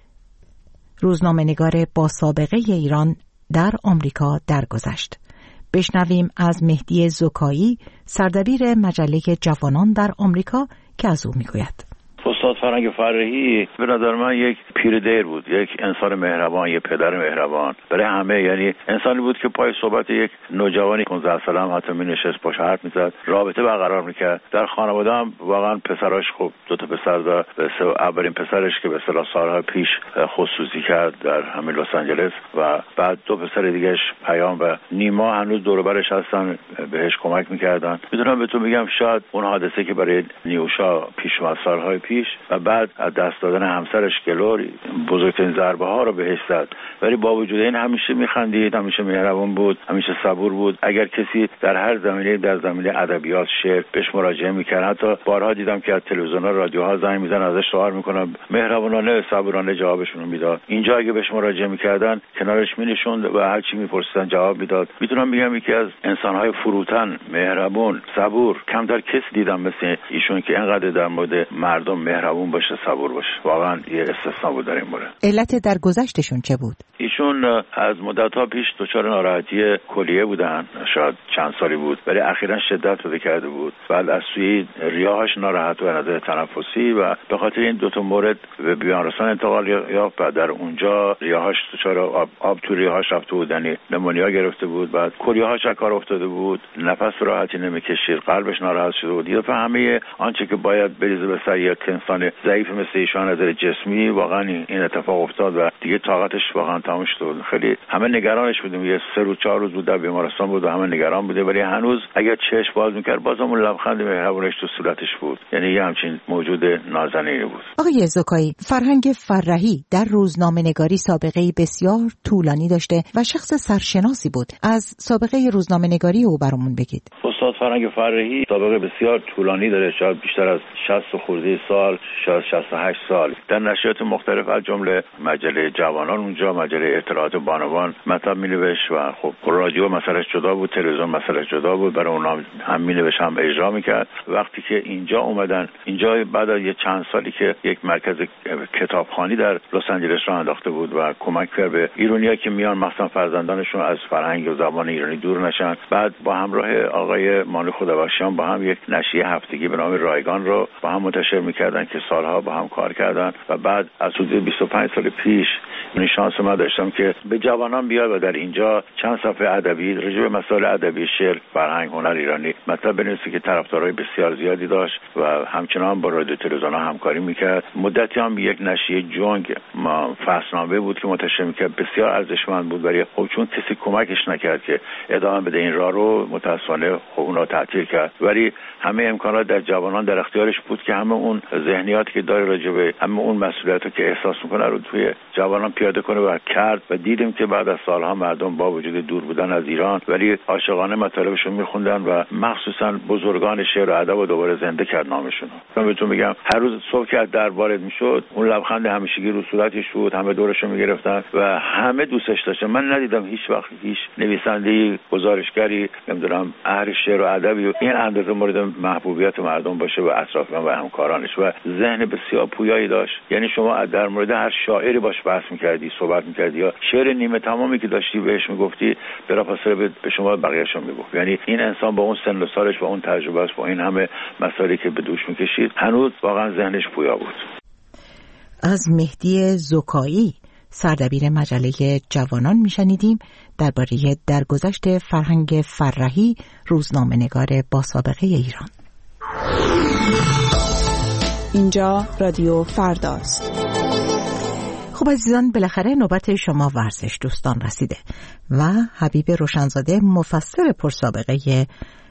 روزنامه‌نگار با سابقه ایران در آمریکا درگذشت. بشنویم از مهدی زکایی، سردبیر مجله جوانان در آمریکا، که از او میگوید. استاد فرهنگ فرهی به نظر من یک پیردیر بود، یک انسان مهربان، یک پدر مهربان برای همه. یعنی انسانی بود که پای صحبت یک نوجوانی 15 ساله هم حتی می‌نشست باهاش حرف می‌زد، رابطه برقرار می‌کرد. در خانواده هم واقعا پسراش خوب، 2 تا پسر داشت. اولین پسرش که به اصطلاح سال‌ها پیش خصوصی کرد در همین لس آنجلس و بعد 2 پسر دیگه‌اش پیام و نیما هنوز دور و برش هستن، بهش کمک می‌کردن. می‌دونم بهتون میگم شاید اون حادثه که برای نیوشا پیش اومد سال‌های پیش و بعد از دست دادن همسرش گلوری بزرگترین ضربه ها رو بهش زد، ولی با وجود این همیشه میخندید، همیشه مهربان بود، همیشه صبور بود. اگر کسی در هر زمینه، در زمینه ادبیات، شعر بهش مراجعه میکرد، حتی بارها دیدم که از تلویزیون‌ها، رادیوها زنگ میزنن ازش سوال میکنن، مهربانانه صبورانه جوابشون رو میداد. اینجا اگه بهش مراجعه میکردن کنارش مینشوند و هر چی میپرسیدن جواب میداد. میتونم بگم یکی از انسان‌های فروتن، مهربان، صبور، کمتر کسی دیدم مثل ایشون که اینقدر در مورد مردم مهربون باشه، صبور باشه. واقعا یه استثنا بود در این مورد. علت درگذشتشون چه بود؟ ایشون از مدت‌ها پیش دچار ناراحتی کلیه بودن، شاید چند سالی بود، ولی اخیراً شدت پیدا کرده بود. بعد از سوی ریه‌هاش ناراحت و نظر تنفسی و به خاطر این 2 تا مورد به بیمارستان انتقال یافت. بعد در اونجا ریه‌هاش دچار آب تو ریه‌هاش رفته بود، یعنی نمونیا گرفته بود. بعد کلیه‌هاش از کار افتاده بود، نفس راحتی نمی‌کشید، قلبش ناراحت شده بود. یه دفعه همه آنچه که باید بریزه به سر یک انسان ضعیف مثل ایشان نظر جسمی، واقعا این اتفاق افتاد و دیگه طاقتش واقعا تمام شد. خیلی همه نگرانش بودیم. یه 3 روز 4 روز بود در بیمارستان بود و همه نگران بوده، ولی هنوز اگر چشم باز می‌کرد بازم اون لبخند مهربونش تو صورتش بود. یعنی یه همچین موجود نازنینی بود. آقای زکایی، فرهنگ فرهی در روزنامه‌نگاری سابقه‌ای بسیار طولانی داشته و شخص سرشناسی بود. از سابقه روزنامه‌نگاری او برامون بگید. استاد فرهنگ فرحی سابقه بسیار طولانی داره، شاید بیشتر از 60 خورده سال، شاید 68 سال در نشریات مختلف از جمله مجله جوانان اونجا، مجله اطلاعات بانوان مطلب می‌نوشت و خب رادیو مسئله جدا بود، تلویزیون مسئله جدا بود، برای اونها هم می‌نوشت هم اجرا می‌کرد. وقتی که اینجا اومدن، اینجا بعد از یه چند سالی که یک مرکز کتابخوانی در لس آنجلس راه انداخته بود و کمک کرد به ایرانی‌ها که میان مثلا فرزندانشون از فرهنگ و زبان ایرانی دور نشن. بعد با همراه آقای مانی خدابخشیان با هم یک نشریه هفتگی به نام رایگان رو با هم منتشر می‌کردن که سالها با هم کار کردن و بعد از حدود 25 سال پیش این شانس ما داشتم که به جوانان بیاد و در اینجا چند صفحه ادبی راجع به مسائل ادبی، شعر، فرهنگ، هنر ایرانی مطلب بنویسه که طرفدارای بسیار زیادی داشت و همچنان با رادیو تلویزیون همکاری میکرد. مدتی هم یک نشریه جنگ ما فصلنامه بود که منتشر میکرد، بسیار ارزشمند بود، ولی خب چون کسی کمکش نکرد که ادامه بده این راه رو، متأسفانه خب اون رو تعطیل کرد. ولی همه امکانات در جوانان در اختیارش بود که همه اون ذهنیاتی که داره راجع به همه اون مسئولیتو که احساس میکنه رو توی جوانان پیاده کنه و کرد و دیدیم که بعد از سالها مردم با وجود دور بودن از ایران ولی عاشقانه مطالبشون میخوندن و مخصوصا بزرگان شعر و ادب رو دوباره زنده کرد نامشون. من بهتون میگم هر روز صبح که در وارد میشد اون لبخند همیشگی رو صورتش بود، همه دورشو میگرفتن و همه دوستش داشتن. من ندیدم هیچ وقت هیچ نویسنده‌ای، گزارشگری، نمیدونم اهل شعر و ادبی این اندازه مورد محبوبیت مردم باشه و اطرافیان و همکارانش و ذهن بسیار پویایی داشت. یعنی شما در مورد هر شاعری باش بحث می‌کردی، صحبت می‌کردی یا شعر نیمه تمامی که داشتی بهش میگفتی بلافاصله به شما بقیه‌شون میگفت. یعنی این انسان با اون سن و سالش و اون تجربهش با این همه مسائلی که به دوش می‌کشید هنوز واقعا ذهنش پویا بود. از مهدی زکایی سردبیر مجله جوانان میشنیدیم درباره درگذشت فرهنگ فرحی، روزنامه‌نگار با سابقه ایران. اینجا رادیو فرداست. خب عزیزان، بالاخره نوبت شما ورزش دوستان رسیده و حبیب روشنزاده مفسر پرسابقه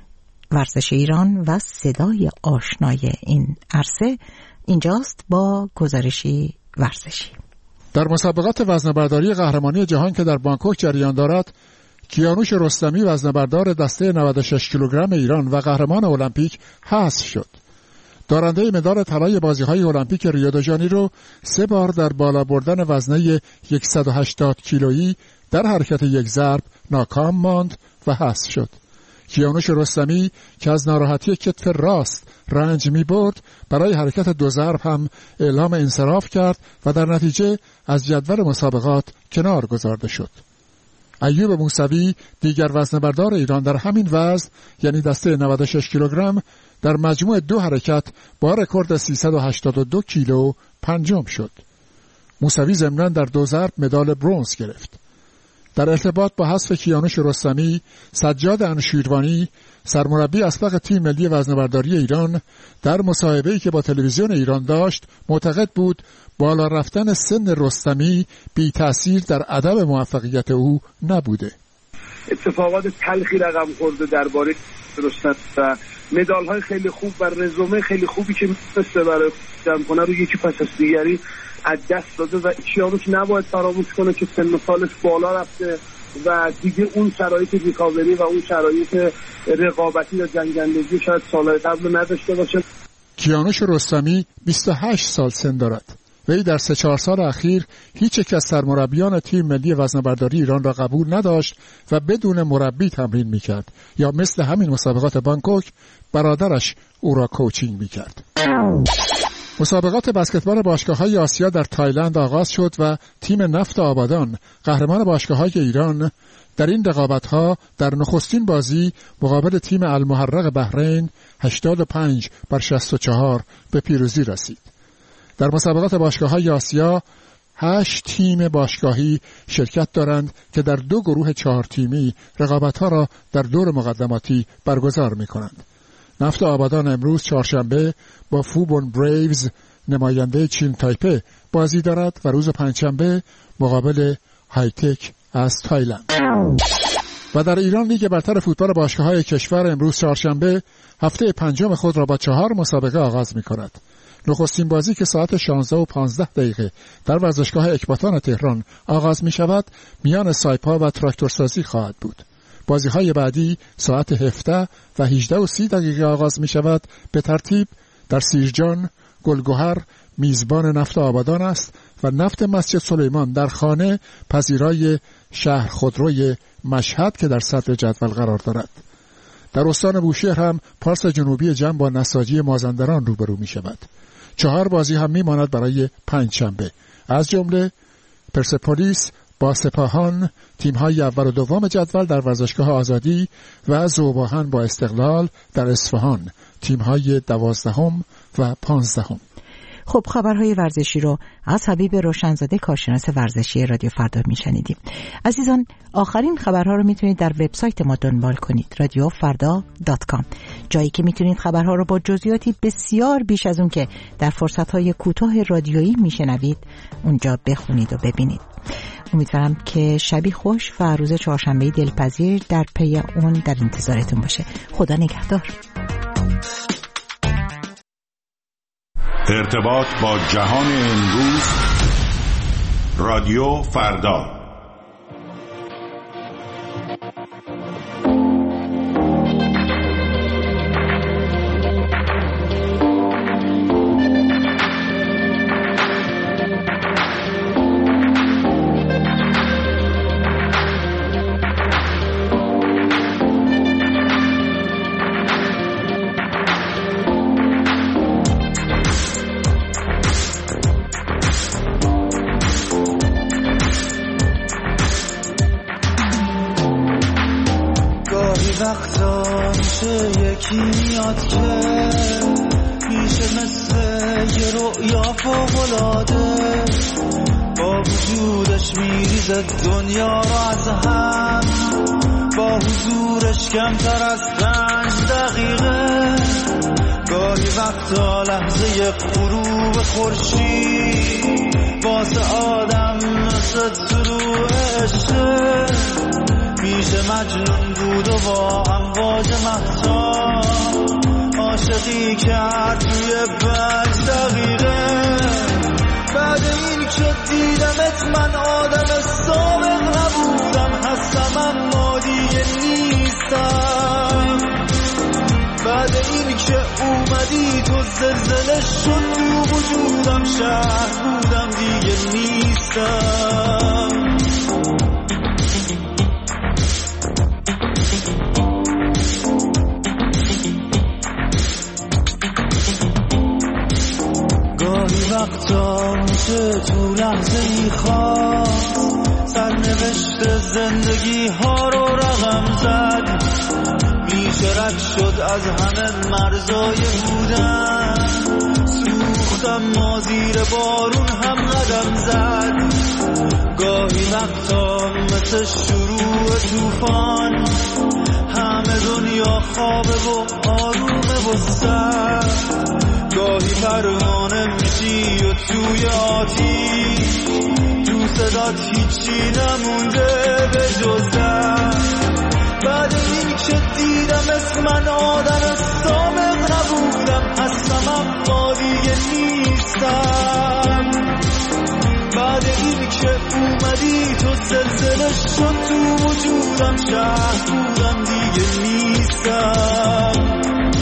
ورزش ایران و صدای آشنای این عرصه اینجاست با گزارشی ورزشی. در مسابقات وزنه‌برداری قهرمانی جهان که در بانکوک جریان دارد، کیانوش رستمی وزنه‌بردار دسته 96 کیلوگرم ایران و قهرمان المپیک حذف شد. دارنده مدال طلای بازی‌های المپیک ریو د ژانیرو 3 بار در بالا بردن وزنه 180 کیلویی در حرکت یک ضرب ناکام ماند و حذف شد. کیانوش رستمی که از ناراحتی کتف راست رنج می‌برد، برای حرکت 2 ضرب هم اعلام انصراف کرد و در نتیجه از جدول مسابقات کنار گذارده شد. ایوب موسوی دیگر وزنه‌بردار ایران در همین وزن یعنی دسته 96 کیلوگرم در مجموع 2 حرکت با رکورد 382 کیلو پنجم شد. موسوی ضمناً در 2 ضرب مدال برنز گرفت. در ارتباط با حذف کیانوش رستمی، سجاد انوشیروانی سرمربی اسبق تیم ملی وزنه‌برداری ایران در مصاحبه‌ای که با تلویزیون ایران داشت معتقد بود بالا رفتن سن رستمی بی تأثیر در عدم موفقیت او نبوده. اتفاقات تلخی رقم خورده درباره رستمی و مدال‌های خیلی خوب و رزومه خیلی خوبی که می‌تونسته برای جمع کنه رو یکی پس از دیگری از دست داده و کیانوش نباید فراموش کنه که سن و سالش بالا رفته و دیگه اون شرایط ریکاوری و اون شرایط رقابتی یا جنگندگی شاید سالهای قبل نداشته باشه. کیانوش رستمی 28 سال سن دارد. وی در 3-4 سال اخیر هیچ یک از سرمربیان تیم ملی وزنه‌برداری ایران را قبول نداشت و بدون مربی تمرین میکرد یا مثل همین مسابقات بانکوک برادرش او را کوچینگ میکرد. مسابقات بسکتبال باشگاه‌های آسیا در تایلند آغاز شد و تیم نفت آبادان قهرمان باشگاه‌های ایران در این رقابت‌ها در نخستین بازی مقابل تیم المحرق بحرین 85-64 به پیروزی رسید. در مسابقات باشگاه‌های آسیا 8 تیم باشگاهی شرکت دارند که در 2 گروه 4 تیمی رقابت‌ها را در دور مقدماتی برگزار می‌کنند. نفت آبادان امروز چهارشنبه با فوبون بریوز نماینده چین تایپه بازی دارد و روز پنجشنبه مقابل هایتک از تایلند. و در ایران لیگ برتر فوتبال باشگاه‌های کشور امروز چهارشنبه هفته 5 خود را با 4 مسابقه آغاز می‌کند. نخستین بازی که ساعت 16:15 در ورزشگاه اکباتان تهران آغاز می‌شود میان سایپا و تراکتورسازی خواهد بود. بازی‌های بعدی ساعت 17 و 18:30 آغاز می‌شود. به ترتیب در سیرجان گلگهر میزبان نفت آبادان است و نفت مسجد سلیمان در خانه پذیرای شهر خودروی مشهد که در صدر جدول قرار دارد. در استان بوشهر هم پارس جنوبی جمع با نساجی مازندران روبرو می شود. 4 بازی هم می ماند برای 5 شنبه، از جمله پرسپولیس با سپاهان، تیم‌های اول و دوم جدول در ورزشگاه آزادی و ذوباهن با استقلال در اصفهان، تیم‌های 12 و 15. خب خبرهای ورزشی رو از حبیب روشنزاده کارشناس ورزشی رادیو فردا میشنیدیم. عزیزان، آخرین خبرها رو میتونید در وبسایت ما دنبال کنید، radiofarda.com، جایی که میتونید خبرها رو با جزئیاتی بسیار بیش از اون که در فرصتهای کوتاه رادیویی میشنوید اونجا بخونید و ببینید. امیدوارم که شبی خوش و روز چهارشنبه دلپذیر در پی اون در انتظارتون باشه. خدا نگهدار. ارتباط با جهان امروز، رادیو فردا. یکی میاد که میشه مثل یه رؤیا فوق‌العاده، با وجودش میریزه دنیا رو از هم، با حضورش کمتر از 5 دقیقه. گاهی وقتا لحظه غروب خورشید واسه آدم مثل طلوعشه، میشه مجنون بود و با امواج مهتاب عاشقی کرد توی 5 دقیقه. بعد این که دیدمت من آدم سابق نبودم، هستم اما دیگه نیستم. بعد این که اومدی تو زلزله شد تو وجودم، شهر بودم دیگه نیستم. وقتا میشه تو لحظه ای خواست سرنوشت زندگی ها رو رقم زد، میشه رد شد از همه مرزای بودن، سوختم ما زیر بارون هم قدم زد. گاهی وقتا مثل شروع طوفان همه دنیا خوابه و آرومه و سرد، گاهی پروانه میشی و توی آتیش تو صدات هیچی نمونده به جز درد. بعد این که دیدمت من آدم سابق نبودم، هستم اما دیگه نیستم. بعد این که اومدی تو زلزله شد تو وجودم، شهر بودم دیگه نیستم.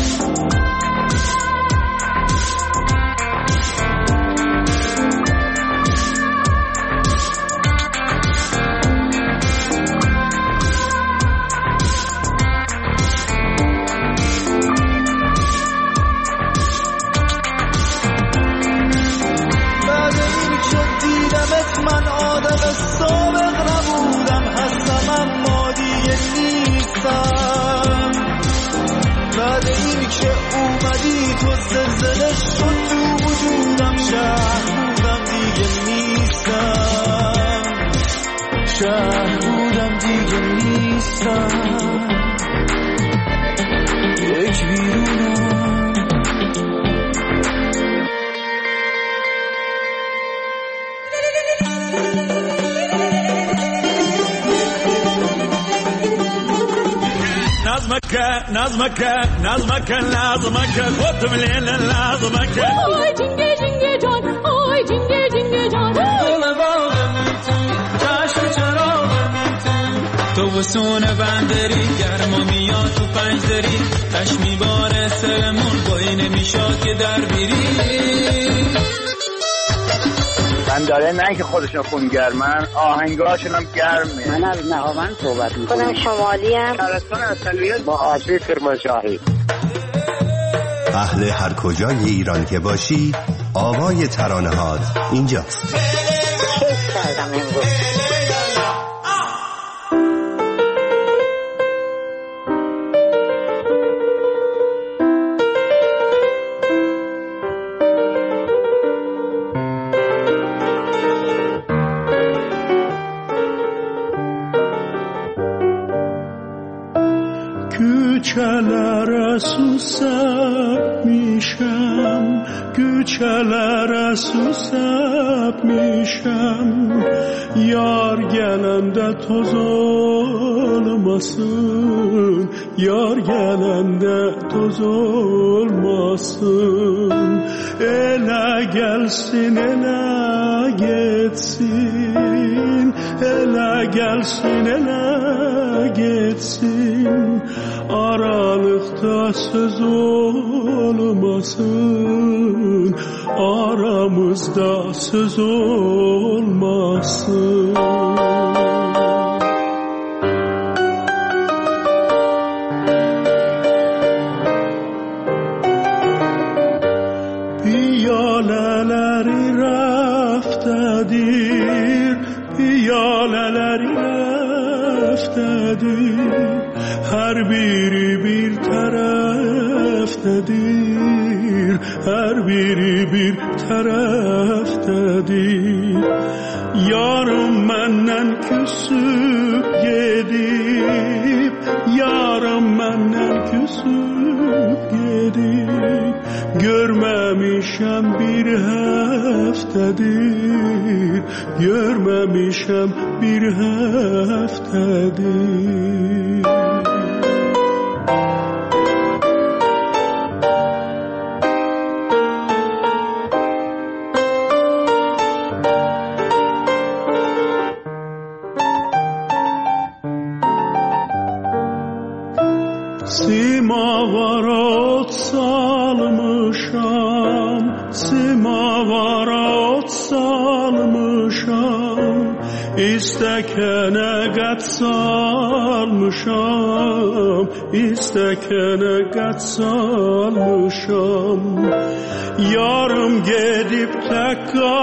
من آدم سابق نبودم، هستم اما دیگه نیستم. بعد این که اومدی تو زلزله شد تو وجودم، شهر بودم دیگه نیستم. شهر بودم دیگه نیستم. یک بیرونم نظمك خط من الليل نظمك اوي جنگه جنگه جان اوي جنگه جنگه جان دل باغ تو چشم چراغ تو حسون بندری گرما میاد تو پنجدری تش میباره سرمون گوی نمیشاد که در بیری بنداره نه که خودشون خونگرمن آهنگاشون هم گرمه. من از نهاوند صحبت میکنم. خودم شمالی ام. شهرستان اصلیت با آبی کرمانشاهی. اهل هر کجای ایران که باشی آوای ترانه‌هات اینجاست. کیف کردم امروز. Güçelere susap mişem, güçelere susap mişem. Yar gelende toz olmasın, yar gelende toz olmasın. Ele gelsin, ele geçsin, ele gelsin, ele geçsin. Aralıkta söz olmasın, aramızda söz olmasın. Piyaleleri raftedir, piyaleleri raftedir. Her biri bir taraftadır, her biri bir taraftadır. Yarım menden küsüp gidip, yarım menden küsüp gidip. Görmemişem bir haftadır, görmemişem bir haftadır. Simavara ot salmışam, simavara ot salmışam. İstekene gat salmışam, istekene gat salmışam. Yarım gedip tek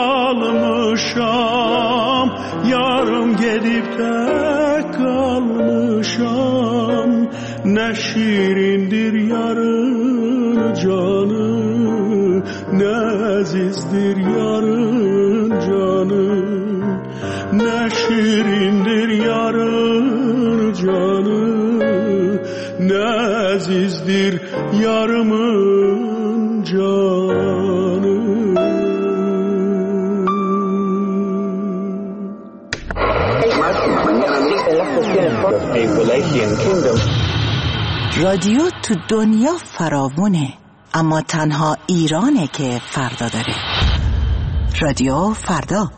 kalmışam, yarım gedip tek kalmışam. Ne şirindir yarın canı, ne azizdir yarın canı. Ne şirindir yarın canı, ne azizdir yarımın canı. رادیو تو دنیا فراوونه، اما تنها ایرانه که فردا داره. رادیو فردا.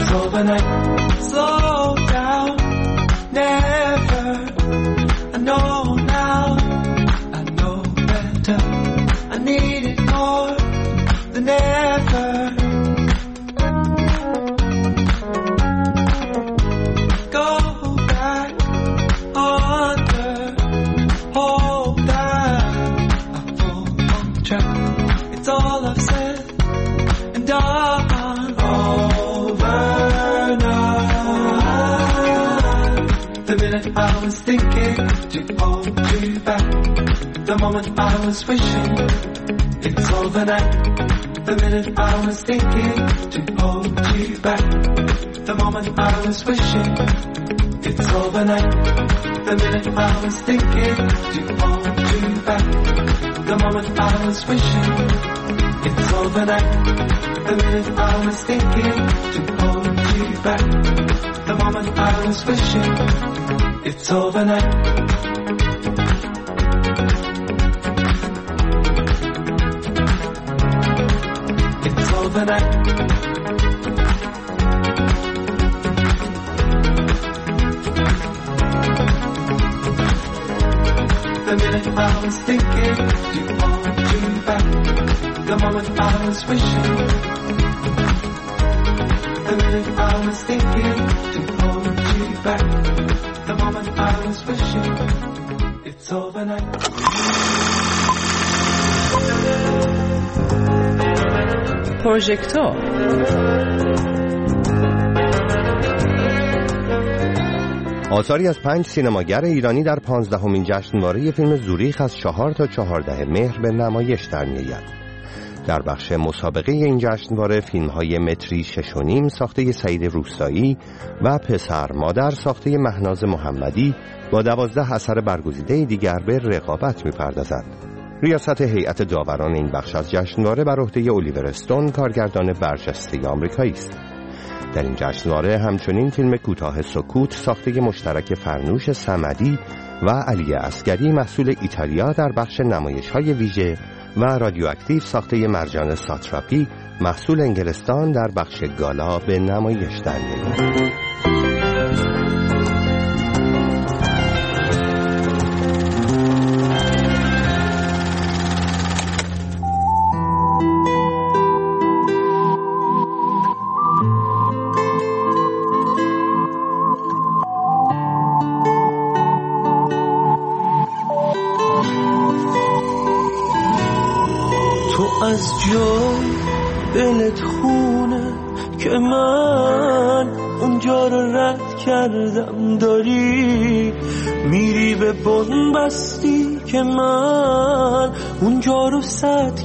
It's overnight. Slow down, never. I know now, I know better. I need it more than ever. Go back under, hold that. I'm full on track. It's all I've said and done. Overnight. The minute I was thinking to hold you back, the moment I was wishing. It's overnight. The minute I was thinking to hold you back, the moment I was wishing. It's overnight. The minute I was thinking to hold you back, the moment I was wishing. It's overnight. The minute I was thinking to hold you back, the moment I was wishing. It's overnight. It's overnight. The minute I was thinking to hold you back, the moment I was wishing. The minute I was thinking to hold you back, the moment I was wishing. It's overnight. پروژکتور آثاری از 5 سینماگر ایرانی در 15مین جشنواره فیلم زوریخ از 4 تا 14 مهر به نمایش در می‌آید. در بخش مسابقه این جشنواره فیلم‌های متری 6.5 ساخته سعید روستایی و پسر مادر ساخته مهناز محمدی با 12 اثر برگزیده دیگر به رقابت می‌پردازند. ریاست هیئت داوران این بخش از جشنواره بر عهده الیور استون کارگردان برجسته آمریکایی است. در این جشنواره همچنین فیلم کوتاه سکوت ساخته مشترک فرنوش صمدی و علی عسگری محصول ایتالیا در بخش نمایش‌های ویژه و رادیواکتیو ساخته مرجان ساتراپی محصول انگلستان در بخش گالا به نمایش در می‌آید. از جای دلت خونه که من اونجا رو رد کردم، داری میری به بنبستی که من اونجا رو سد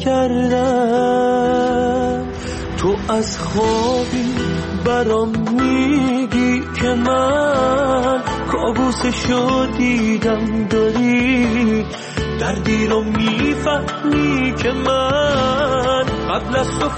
کردم. تو از خوابی برام میگی که من کابوسشو دیدم، داری دردی رو میفهمی که من قبل از تو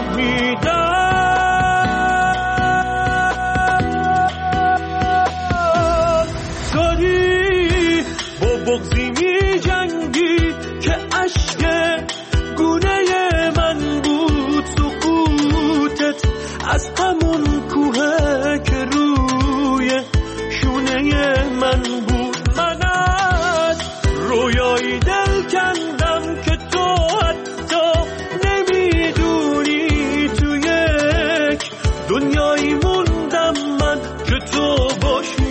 فهمیدم. داری با بغضی میجنگی که اشک گونه من بود، سکوتت از همون کوه که روی شونه من بود. من از رویایی دل کندم که تو حتی نمیدونی، تو یک دنیایی موندم من که تو باشی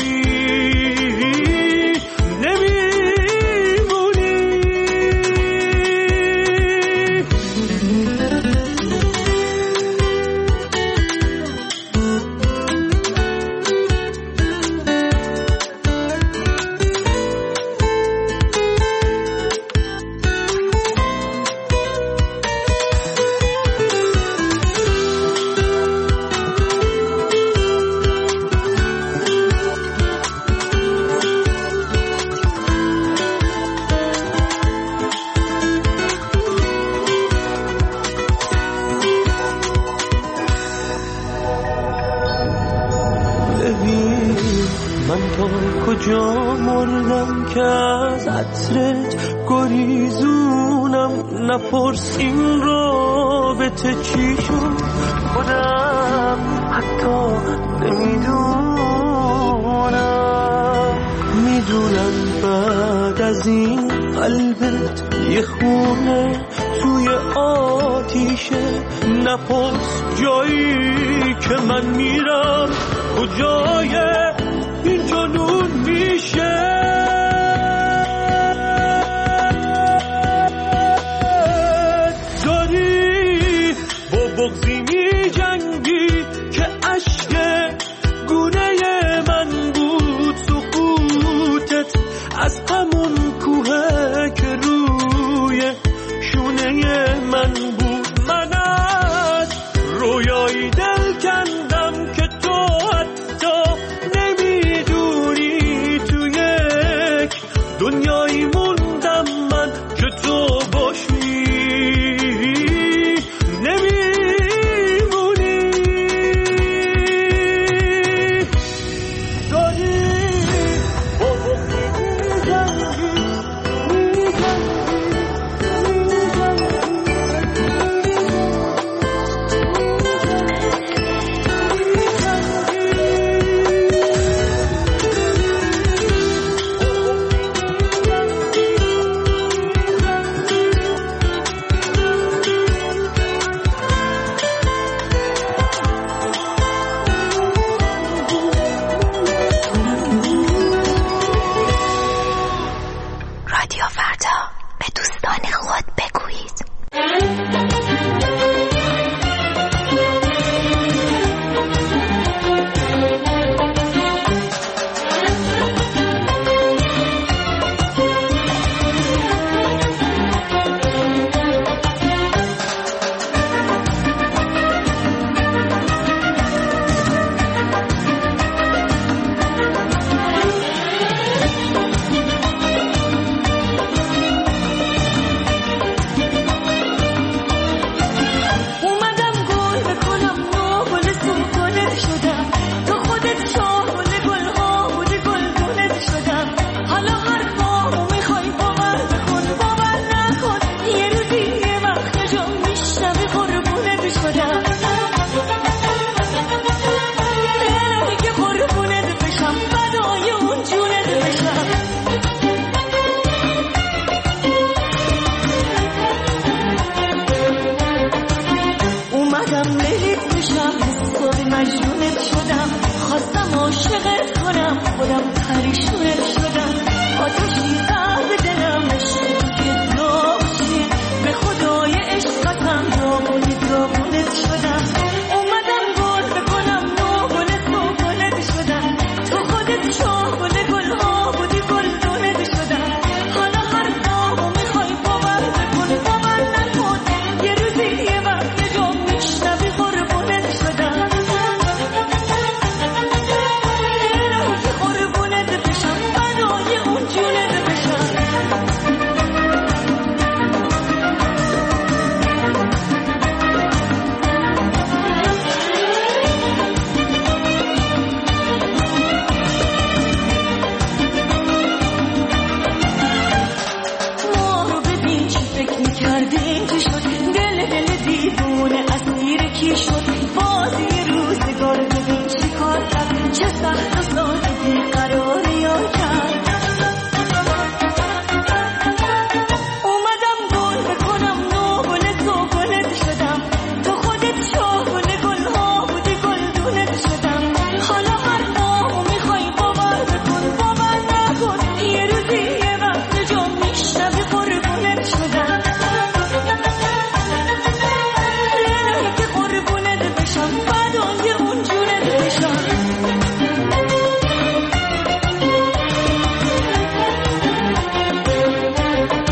کجا مردم که ازت خاطرت گریزونم، نپرس این رابطه چی شد، خودم حتی نمیدونم. میدونم بعد از این قلبت یه خونه توی آتیشه، نپرس جایی که من میرم کجای این جنون میشه. داری با بغضی می جنگی که عشق گونه من بود، سکوتت از همون کوه که روی شونه من بود. من از رویایی دل کندم که تو حتی نمیدونی، تو یک دنیایی موندم من که تو باشی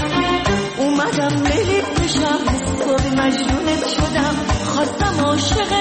مجنونت شدم، خواستم عاشق